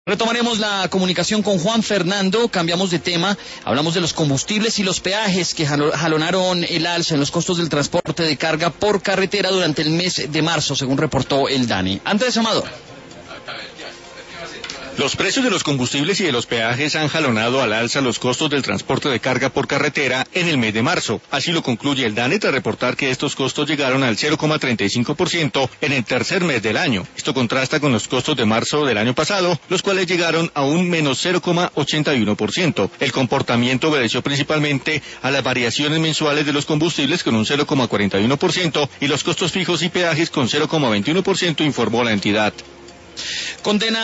Retomaremos la comunicación con Juan Fernando, cambiamos de tema, hablamos de los combustibles y los peajes que jalonaron el alza en los costos del transporte de carga por carretera durante el mes de marzo, según reportó el DANE. Andrés Amador. Los precios de los combustibles y de los peajes han jalonado al alza los costos del transporte de carga por carretera en el mes de marzo. Así lo concluye el DANE tras reportar que estos costos llegaron al 0,35% en el tercer mes del año. Esto contrasta con los costos de marzo del año pasado, los cuales llegaron a un menos 0,81%. El comportamiento obedeció principalmente a las variaciones mensuales de los combustibles con un 0,41% y los costos fijos y peajes con 0,21%, informó la entidad. Condena